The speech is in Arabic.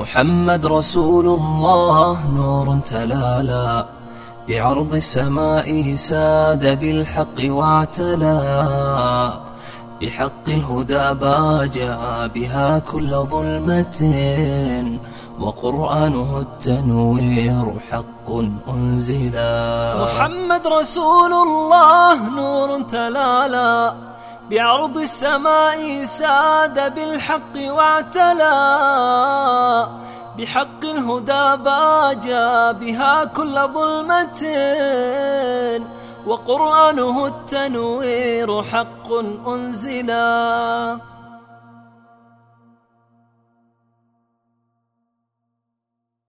محمد رسول الله نور تلالا بعرض السماء ساد بالحق واعتلى بحق الهدى باجى بها كل ظلمة وقرآنه التنوير حق أنزلا. محمد رسول الله نور تلالا بعرض السماء ساد بالحق واعتلى بحق الهدى باجى بها كل ظلمة وقرآنه التنوير حق أنزلا.